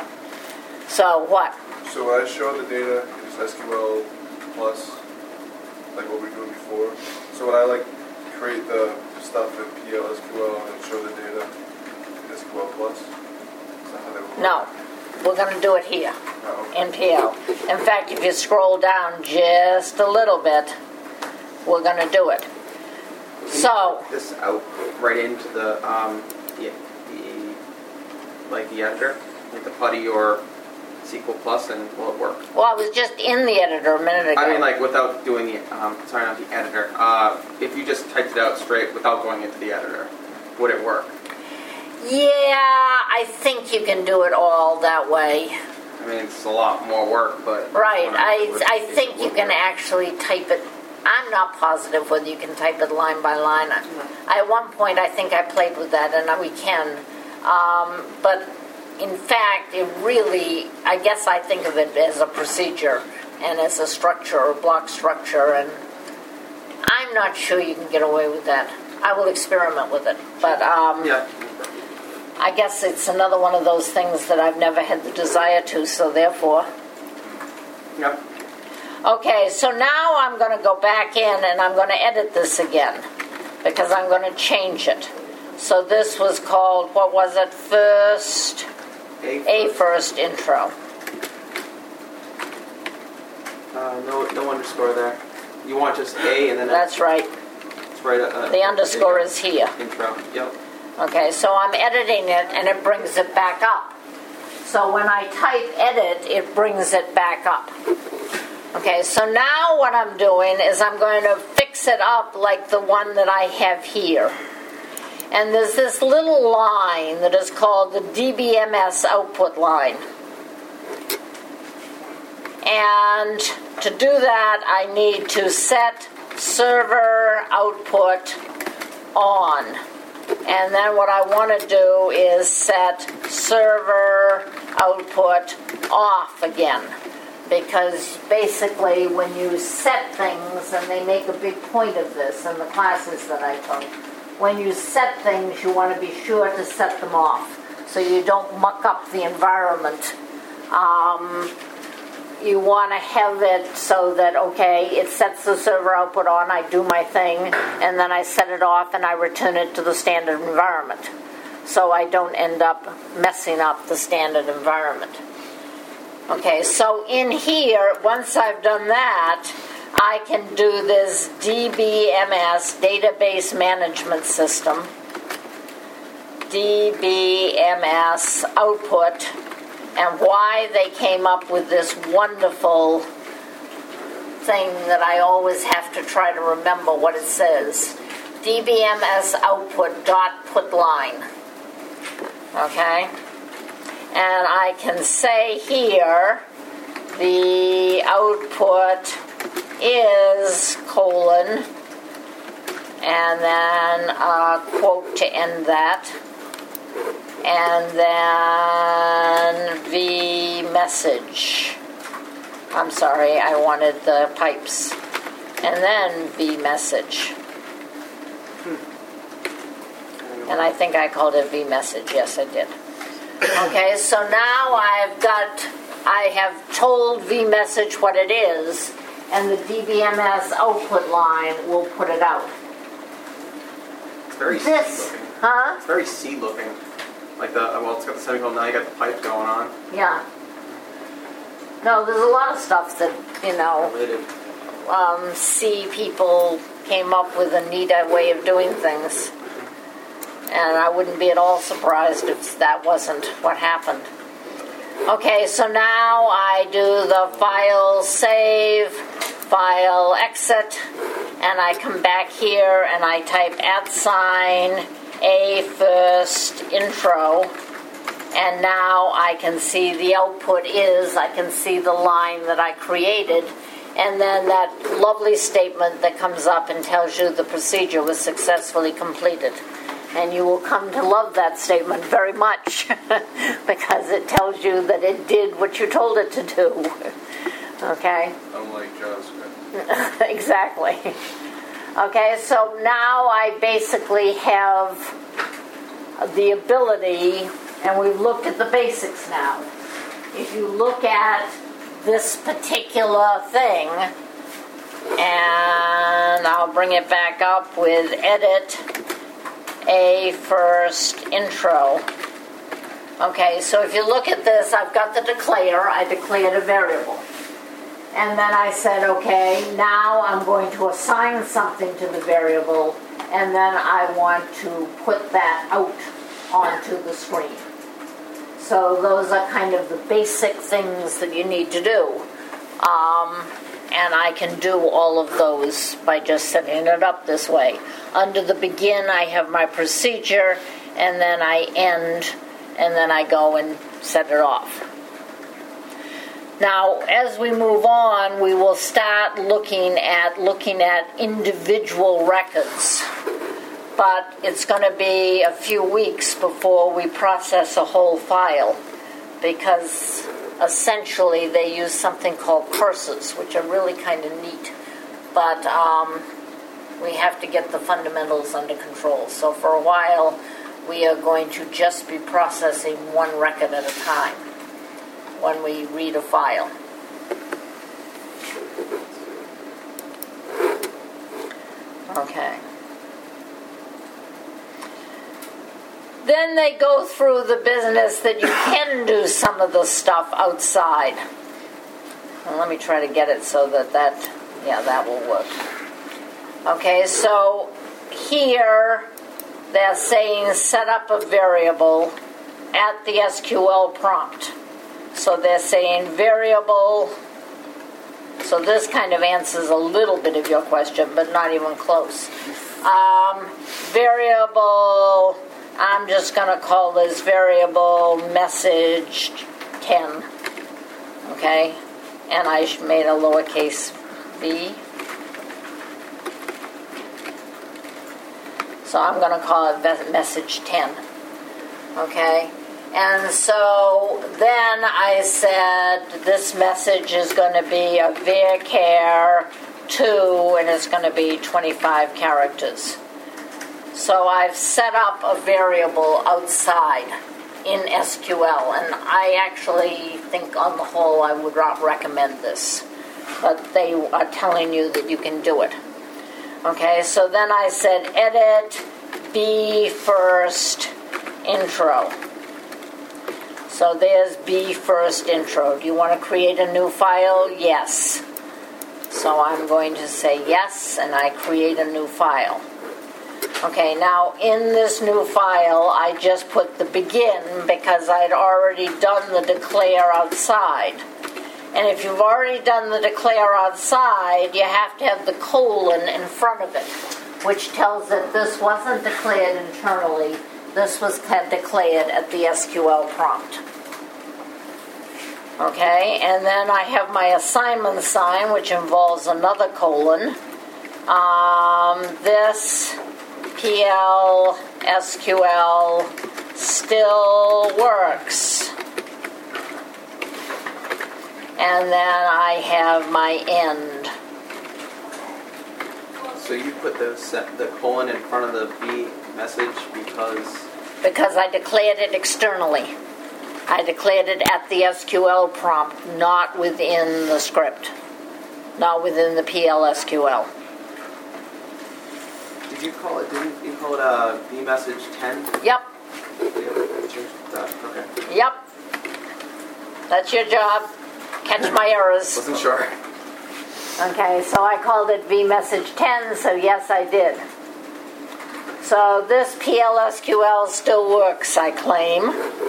So what? So when I show the data, it's SQL plus, like what we were doing before. So when I create the stuff in PLSQL and show the data in SQL plus, is that how that would work? No. We're going to do it here Oh, okay. in PL. In fact, if you scroll down just a little bit, we're going to do it. So, This out right into the editor, like the PuTTY or SQL Plus, and will it work? well, I was just in the editor a minute ago. I mean, without doing the, sorry, not the editor. If you just typed it out straight without going into the editor, would it work? Yeah, I think you can do it all that way. I mean, it's a lot more work, but... Right, I think you can actually type it. I'm not positive whether you can type it line by line. At one point, I think I played with that, and we can. But in fact, it really, I guess I think of it as a procedure and as a structure or block structure, and I'm not sure you can get away with that. I will experiment with it, but Yeah. I guess it's another one of those things that I've never had the desire to, so therefore. Yeah. Okay, so now I'm going to go back in and I'm going to edit this again because I'm going to change it. So this was called, what was it, first? A first intro. No underscore there. You want just A and then... That's right. It's right, The underscore is here. Intro, yep. Okay, so I'm editing it and it brings it back up. So when I type edit, it brings it back up. Okay, so now what I'm doing is I'm going to fix it up like the one that I have here. And there's this little line that is called the DBMS output line. And to do that, I need to set server output on. And then what I want to do is set server output off again. Because basically when you set things, and they make a big point of this in the classes that I took, when you set things, you want to be sure to set them off so you don't muck up the environment. You want to have it so that, okay, it sets the server output on, I do my thing, and then I set it off and I return it to the standard environment. So I don't end up messing up the standard environment. Okay, so in here, once I've done that, I can do this DBMS, Database Management System. DBMS output and why they came up with this wonderful thing that I always have to try to remember what it says. DBMS output dot put line. Okay? And I can say here the output is colon and then a quote to end that, and then the message. I'm sorry, I wanted the pipes. And then the message. And I think I called it vMessage. Yes, I did. Okay, so now I have told vMessage what it is, and the DBMS output line will put it out. It's very C looking. Huh? It's very C looking. Like it's got the semicolon, now you got the pipe going on. Yeah. No, there's a lot of stuff that, Related. C people came up with a neat way of doing things. And I wouldn't be at all surprised if that wasn't what happened. Okay, so now I do the file save, file exit, and I come back here and I type @A first intro, and now I can see the output I can see the line that I created, and then that lovely statement that comes up and tells you the procedure was successfully completed. And you will come to love that statement very much because it tells you that it did what you told it to do. Okay? Unlike JavaScript. Exactly. Okay, so now I basically have the ability, and we've looked at the basics now. If you look at this particular thing, and I'll bring it back up with edit A first intro. Okay, so if you look at this, I've got the declare. I declared a variable. And then I said, okay, now I'm going to assign something to the variable, and then I want to put that out onto the screen. So those are kind of the basic things that you need to do. And I can do all of those by just setting it up this way. Under the begin, I have my procedure, and then I end, and then I go and set it off. Now, as we move on, we will start looking at individual records. But it's going to be a few weeks before we process a whole file, because essentially they use something called cursors, which are really kind of neat. But we have to get the fundamentals under control. So for a while, we are going to just be processing one record at a time when we read a file. Okay. Then they go through the business that you can do some of the stuff outside. Well, let me try to get it so that will work. Okay, so here they're saying set up a variable at the SQL prompt. So they're saying variable. So this kind of answers a little bit of your question, but not even close. Variable, I'm just going to call this variable message 10. Okay? And I made a lowercase v. So I'm going to call it message 10. Okay? And so then I said this message is going to be a varchar 2, and it's going to be 25 characters. So I've set up a variable outside in SQL, and I actually think on the whole I would not recommend this. But they are telling you that you can do it. Okay, so then I said edit B first intro. So there's B first intro. Do you want to create a new file? Yes. So I'm going to say yes, and I create a new file. Okay, now in this new file, I just put the begin because I'd already done the declare outside. And if you've already done the declare outside, you have to have the colon in front of it, which tells that this wasn't declared internally. This was declared at the SQL prompt. Okay, and then I have my assignment sign, which involves another colon. This PL SQL still works. And then I have my end. So you put the colon in front of the B message Because I declared it externally. I declared it at the SQL prompt, not within the script. Not within the PL SQL. Didn't you call it B message 10? Yep. Okay. Yep. That's your job. Catch my errors. Wasn't sure. Okay, so I called it vMessage 10, so yes, I did. So this PLSQL still works, I claim.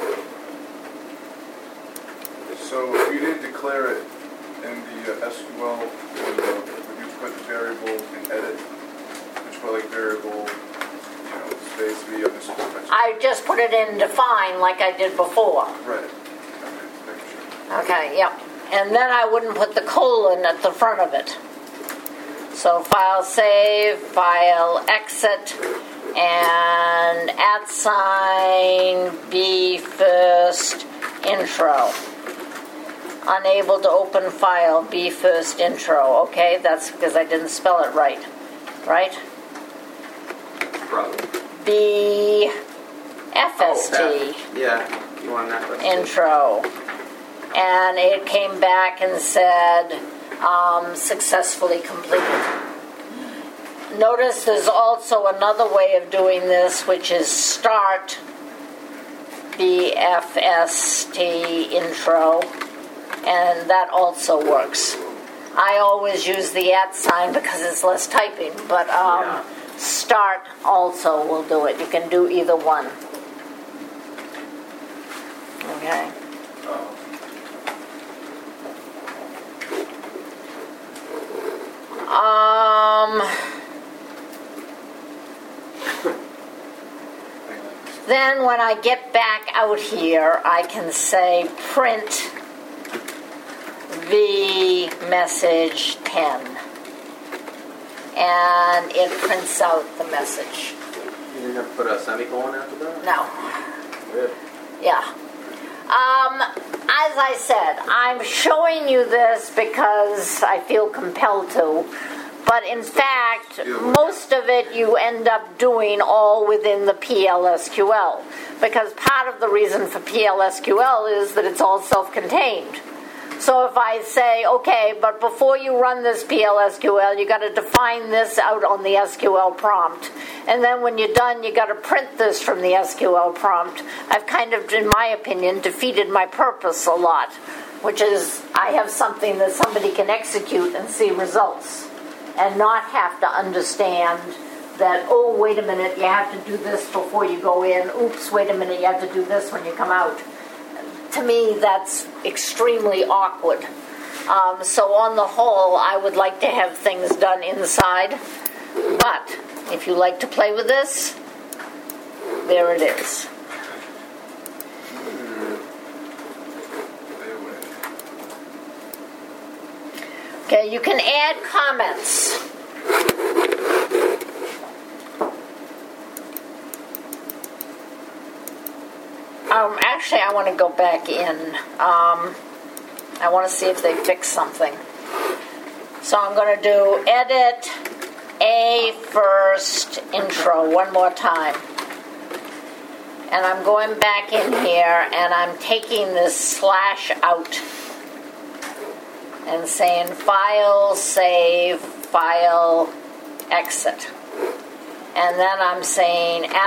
So if you didn't declare it in the SQL window, would you put the variable in edit? Would you put like variable, space V underscore? I just put it in define like I did before. Right. Okay, making sure. Okay, yep. And then I wouldn't put the colon at the front of it. So file save, file exit, and @ B first intro. Unable to open file, B first intro. Okay, that's because I didn't spell it right. Right? Probably. B FST. Oh, yeah, you want an FST. Intro. And it came back and said, successfully completed. Notice there's also another way of doing this, which is start BFST intro, and that also works. I always use the @ sign because it's less typing, but start also will do it. You can do either one. Okay. Then when I get back out here, I can say print v message 10. And it prints out the message. You didn't have to put a semicolon after that? No. Good. Yeah. As I said, I'm showing you this because I feel compelled to. But in fact, most of it you end up doing all within the PLSQL. Because part of the reason for PLSQL is that it's all self-contained. So if I say, okay, but before you run this PLSQL, you got to define this out on the SQL prompt. And then when you're done, you got to print this from the SQL prompt. I've kind of, in my opinion, defeated my purpose a lot, which is I have something that somebody can execute and see results and not have to understand that, oh, wait a minute, you have to do this before you go in. Oops, wait a minute, you have to do this when you come out. To me, that's extremely awkward. So on the whole, I would like to have things done inside. But if you like to play with this, there it is. Okay, you can add comments. Actually, I want to go back in. I want to see if they fix something. So I'm going to do edit A first intro one more time. And I'm going back in here and I'm taking this / out and saying file, save, file, exit. And then I'm saying @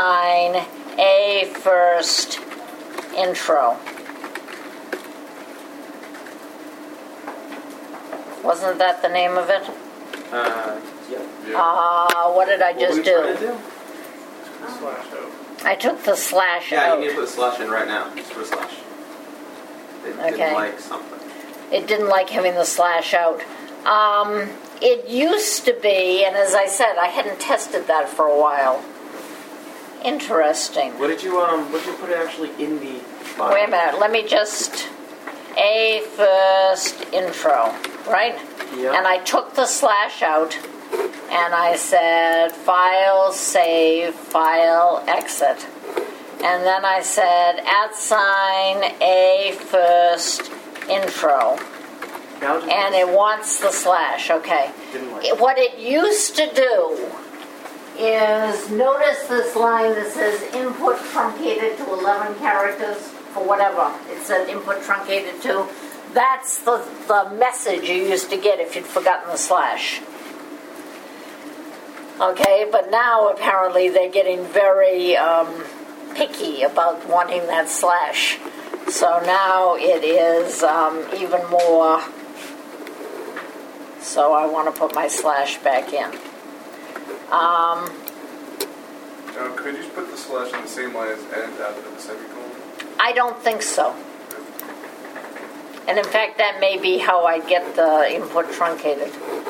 A first intro. Wasn't that the name of it? Yeah. Yeah. What did I just What were we do? trying to do? the slash out. I took the slash Yeah, out. you need to put a slash in right now. Just put a slash. It Okay. didn't like something. It didn't like having the slash out. It used to be, and as I said, I hadn't tested that for a while. Interesting. What did you put it actually in the file? Wait a minute, let me just, a first intro, right? Yeah. And I took the slash out, and I said file, save, file, exit. And then I said @ a first intro. Now just And it wants the slash, okay. Didn't like it. What it used to do is, notice this line that says input truncated to 11 characters for whatever. It said input truncated to. That's the message you used to get if you'd forgotten the slash. Okay, but now apparently they're getting very picky about wanting that slash. So now it is even more. So I want to put my slash back in. Now, could you just put the slash in the same line as end after the semicolon? I don't think so. And in fact, that may be how I get the input truncated.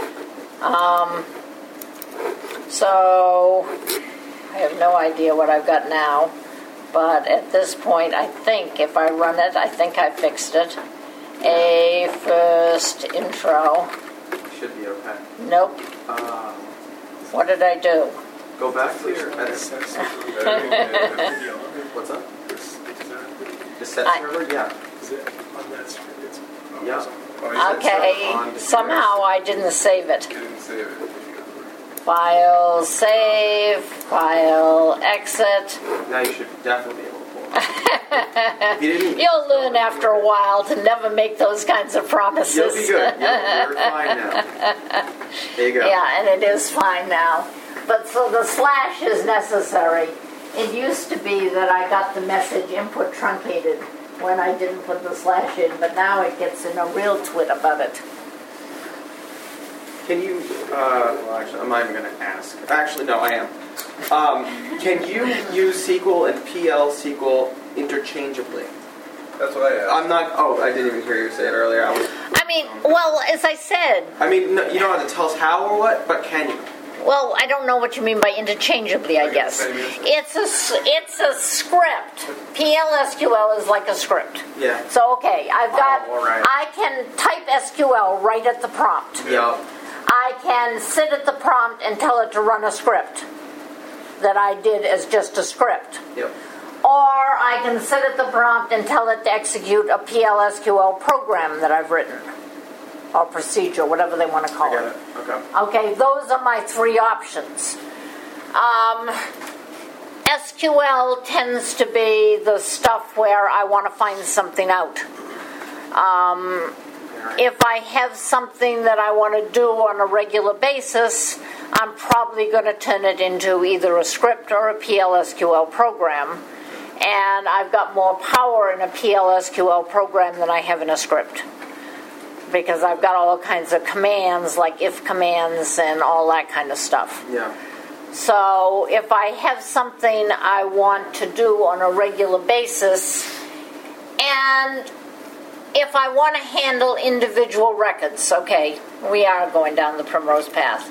So I have no idea what I've got now. But at this point, I think if I run it, I think I fixed it. A first intro. should be okay. Nope. What did I do? Go back to your edits. What's What's up? The set I- server? Yeah. Is it on that screen? It's Yeah. Okay, somehow I didn't save it. You didn't save it. File, save, file, exit. Now you should definitely be able to pull it. If you didn't, You'll learn after a while to never make those kinds of promises. you'll be good. You're fine now. There you go. Yeah, and it is fine now. But so the slash is necessary. It used to be that I got the message input truncated when I didn't put the slash in, but now it gets in a real twit about it. Can you, well actually, I'm not even going to ask. Actually, no, I am. Can you use SQL and PL SQL interchangeably? That's what I asked. I'm not, I didn't even hear you say it earlier. I mean, well, as I said, No, you don't have to tell us how or what, but can you? well, I don't know what you mean by interchangeably, I Like guess. the same answer? It's a script. PL/SQL is like a script. Yeah. So, okay, I've got, all right. I can type SQL right at the prompt. Yeah. I can sit at the prompt and tell it to run a script that I did as just a script. Yep. Or I can sit at the prompt and tell it to execute a PL/SQL program that I've written. Or procedure, whatever they want to call I get it. it. Okay. Okay, those are my three options. SQL tends to be the stuff where I want to find something out. If I have something that I want to do on a regular basis, I'm probably going to turn it into either a script or a PL/SQL program. And I've got more power in a PL/SQL program than I have in a script, because I've got all kinds of commands like if commands and all that kind of stuff. Yeah. So if I have something I want to do on a regular basis, and if I want to handle individual records, okay, we are going down the primrose path.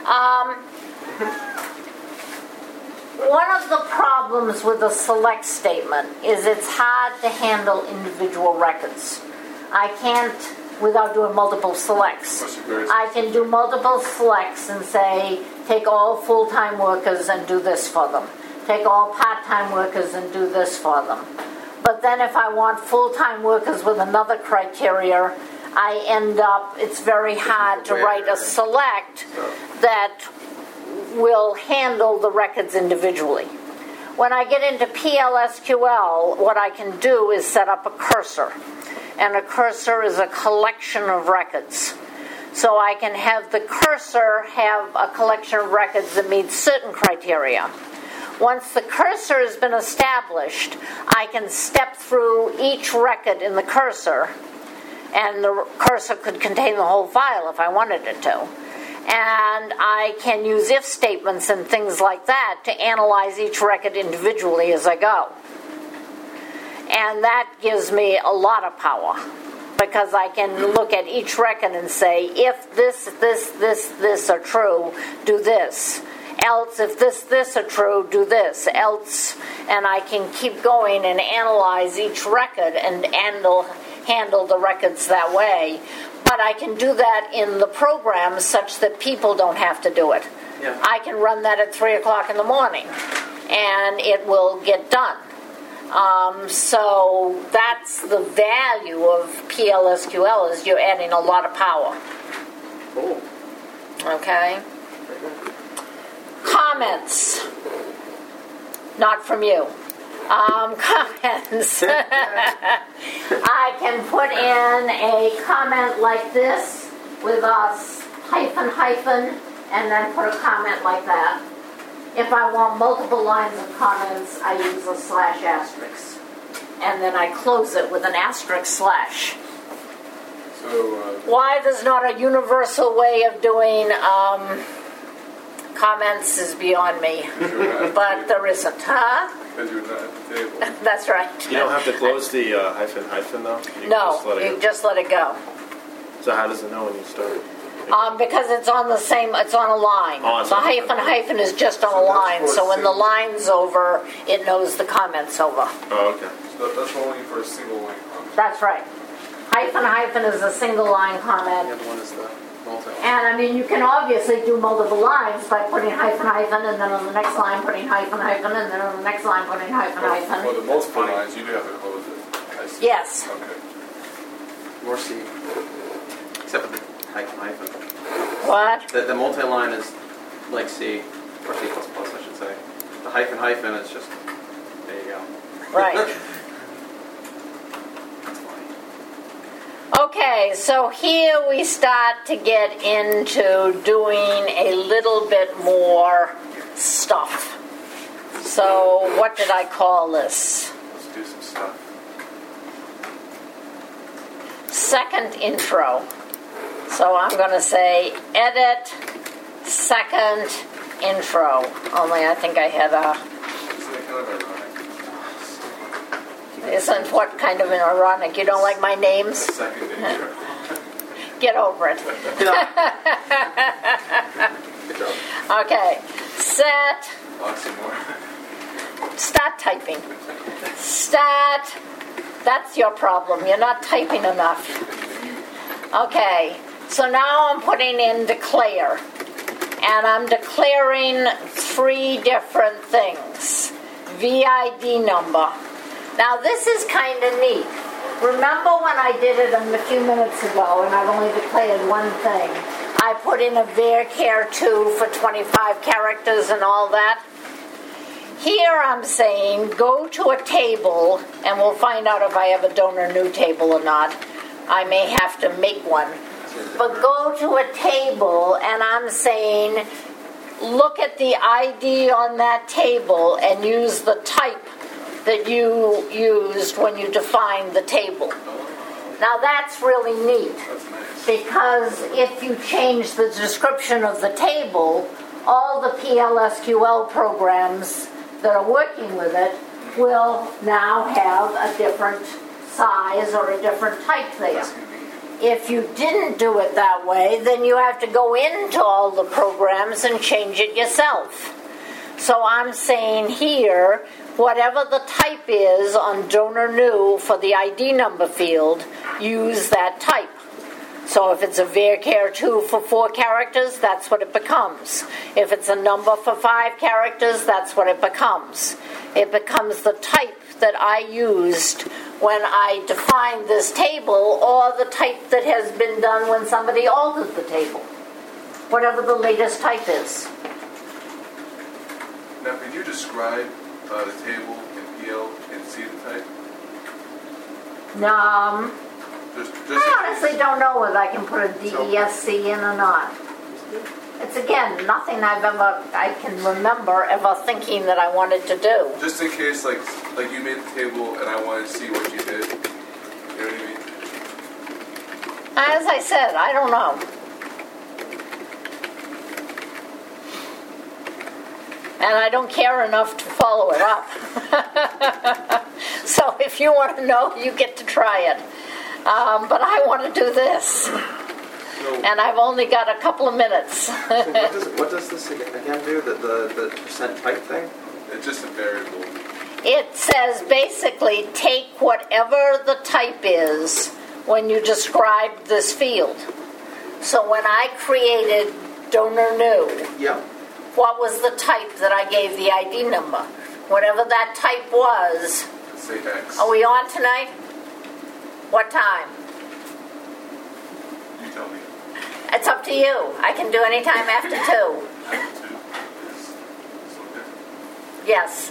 One of the problems with a select statement is it's hard to handle individual records. I can't, without doing multiple selects. I can do multiple selects and say, take all full-time workers and do this for them. Take all part-time workers and do this for them. But then if I want full-time workers with another criteria, I end up, it's very hard to write a select that will handle the records individually. When I get into PL/SQL, what I can do is set up a cursor. And a cursor is a collection of records. So I can have the cursor have a collection of records that meets certain criteria. Once the cursor has been established, I can step through each record in the cursor, and the cursor could contain the whole file if I wanted it to. And I can use if statements and things like that to analyze each record individually as I go. And that gives me a lot of power, because I can look at each record and say, if this are true, do this. Else, if this are true, do this. Else, and I can keep going and analyze each record and handle the records that way. But I can do that in the program such that people don't have to do it. Yeah. I can run that at 3 o'clock in the morning, and it will get done. So that's the value of PLSQL, is you're adding a lot of power. Cool. Okay? Comments. Not from you. Comments. I can put in a comment like this with a hyphen, and then put a comment like that. If I want multiple lines of comments, I use a /*, and then I close it with an */. So, Why there's not a universal way of doing comments is beyond me, but there isn't, huh? because you're not at the table. That's right. You don't have to close the hyphen though? You can No, just let it you go. just let it go. So how does it know when you start? Because it's on the same, it's on a line. Oh, it's The on- hyphen is just on a So that's line, for so when the single- line's over, it knows the comment's over. Oh, okay. So that's only for a single line comment. That's right. Hyphen is a single line The comment. other one is the multi. And I mean, you can obviously do multiple lines by putting hyphen, and then on the next line putting hyphen, and then on the next line putting hyphen. For the multiple lines, you do have to close it. I see. Yes. Okay. More C. Except for the hyphen. What? The multi-line is like C, or C++, I should say. The hyphen is just, there you go. Right. That's funny. Okay, so here we start to get into doing a little bit more stuff. So what did I call this? Let's do some stuff. Second intro. So I'm going to say edit second intro. Only I think I had a... Isn't it kind of ironic? Isn't what kind of an ironic? You don't like my names? Second intro. Get over it. Good job. Okay. Set. Oxymoron. Start typing. Start. That's your problem. You're not typing enough. Okay. So now I'm putting in declare. And I'm declaring 3 different things. VID number. Now this is kind of neat. Remember when I did it a few minutes ago and I've only declared one thing? I put in a varchar2 for 25 characters and all that. Here I'm saying go to a table, and we'll find out if I have a donor new table or not. I may have to make one. But go to a table, and I'm saying look at the ID on that table and use the type that you used when you defined the table. Now that's really neat, That's nice. because if you change the description of the table, all the PLSQL programs that are working with it will now have a different size or a different type there. That's convenient. If you didn't do it that way, then you have to go into all the programs and change it yourself. So I'm saying here, whatever the type is on donor new for the ID number field, use that type. So if it's a varchar2 for 4 characters, that's what it becomes. If it's a number for 5 characters, that's what it becomes. It becomes the type that I used when I defined this table, or the type that has been done when somebody altered the table. Whatever the latest type is. Now, could you describe the table in PL and see the type? Just I honestly don't know whether I can put a DESC in or not. It's again nothing I can remember ever thinking that I wanted to do. Just in case, like you made the table and I wanted to see what you did. You know what I mean? As I said, I don't know. and I don't care enough to follow it up. So if you want to know, you get to try it. But I want to do this, So, and I've only got a couple of minutes. so what does this again do? The percent type thing? It's just a variable. It says basically take whatever the type is when you describe this field. So when I created donor new, Yep. what was the type that I gave the ID number? Whatever that type was. Let's say X. Are we on tonight? What time? You tell me. It's up to you. I can do any time after 2. After 2 is okay. Yes.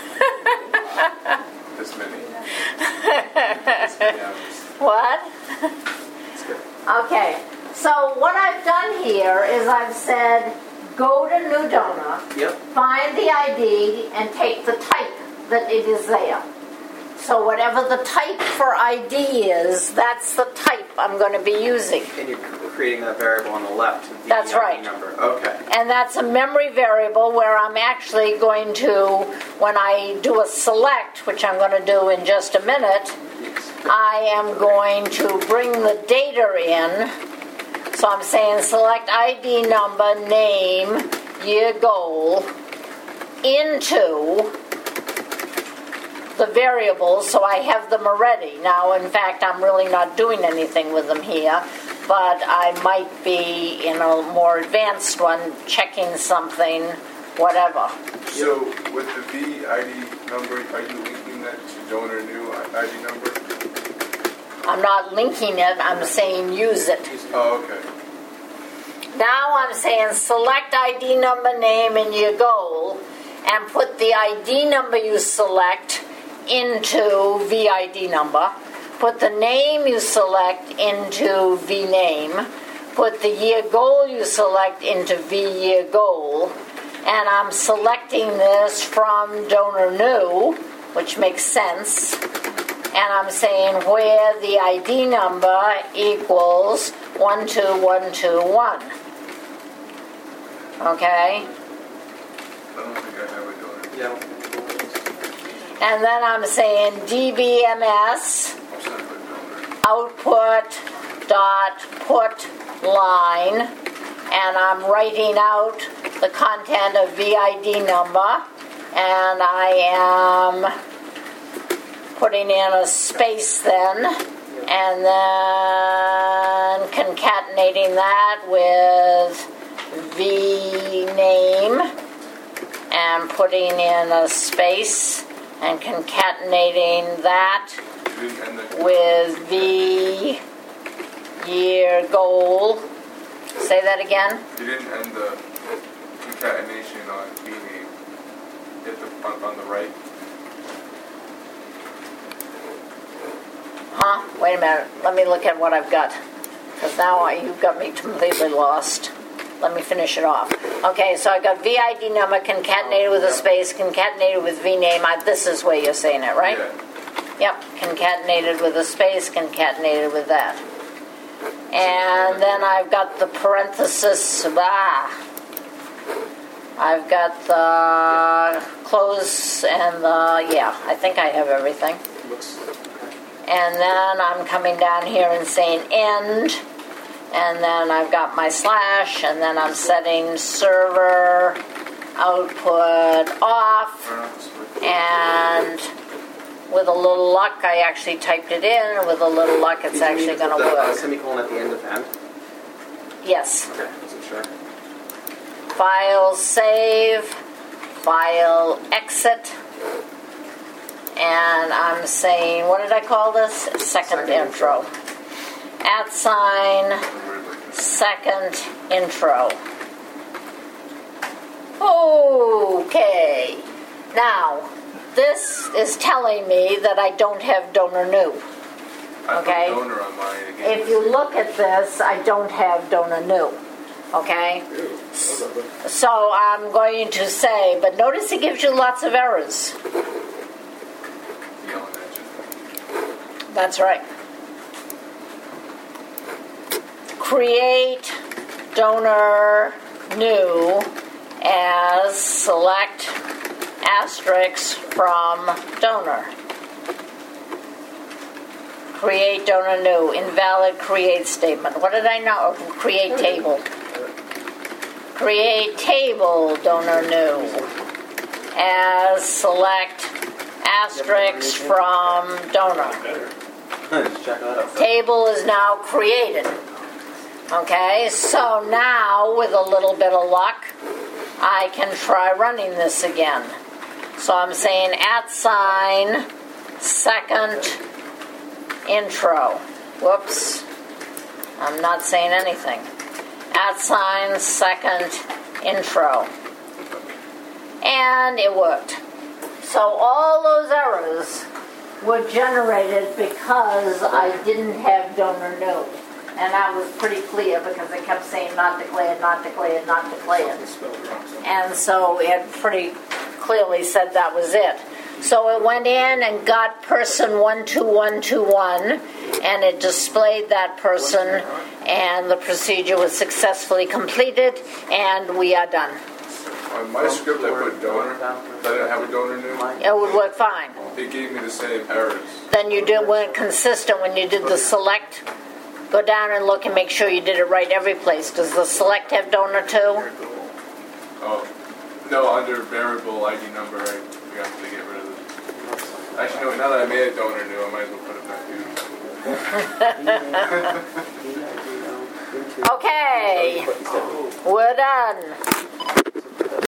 This many. This many hours. What? That's good. Okay. So what I've done here is I've said go to new donor, Yep. find the ID, and take the type that it is there. So whatever the type for ID is, that's the type I'm going to be using. And you're creating that variable on the left. The That's ID right. number. Okay. And that's a memory variable where I'm actually going to, when I do a select, which I'm going to do in just a minute, Yes. I am going to bring the data in. So I'm saying select ID number, name, year, goal, into the variables, so I have them already. Now, in fact, I'm really not doing anything with them here, but I might be in a more advanced one, checking something, whatever. So with the VID number, are you linking that to donor new ID number? I'm not linking it, I'm saying use it. Oh, okay. Now I'm saying select ID number, name, and your goal, and put the ID number you select into VID number. Put the name you select into VName. Put the year goal you select into VYear goal. And I'm selecting this from donor new, which makes sense. And I'm saying where the ID number equals 12121. Okay? I don't think I have a donor. Yeah. And then I'm saying DBMS I'm just gonna put donor. output dot put line, and I'm writing out the content of VID number, and I am putting in a space then, and then concatenating that with VName, and putting in a space, and concatenating that You didn't end the. with VYear goal. Say that again? You didn't end the concatenation on VName. Hit the on the right. Huh? Wait a minute. Let me look at what I've got. Because now you've got me completely lost. Let me finish it off. Okay, so I got VID number concatenated with a space, concatenated with VName. This is where you're saying it, right? Yeah. Yep, concatenated with a space, concatenated with that. And then I've got the parenthesis, I've got the close and the, yeah, I think I have everything. Looks okay. And then I'm coming down here and saying end, and then I've got my slash, and then I'm setting server output off, Turn off the switch. and with a little luck I actually typed it in, and with a little luck it's Did you actually mean going to the work. semicolon at the end of end? Yes. Okay, wasn't sure. File save, file exit, and I'm saying, what did I call this? Second intro. @ sign, second intro. Okay. Now, this is telling me that I don't have donor new. I Okay. put donor on mine again. If you look at this, I don't have donor new. Okay? So I'm going to say, but notice it gives you lots of errors. Yelling at you. That's right. Create donor new as select asterisk from donor. Create donor new, invalid create statement. What did I know? Create table. Create table donor new as select asterisk from donor. Just check that out. Table is now created. Okay, so now with a little bit of luck, I can try running this again. So I'm saying @ second intro. Whoops. I'm not saying anything. @ second intro. And it worked. So all those errors were generated because I didn't have donor new. And that was pretty clear because it kept saying not declared, not declared, not declared. And so it pretty clearly said that was it. So it went in and got person 12121 and it displayed that person and the procedure was successfully completed and we are done. On my script, I put donor. I didn't have a donor new. It would work fine. It gave me the same errors. Then you weren't consistent when you did the select. Go down and look and make sure you did it right every place. Does the select have donor too? Oh, no, under variable ID number, I forgot to get rid of it. Actually, no, now that I made a donor new, I might as well put it back in. Okay, we're done.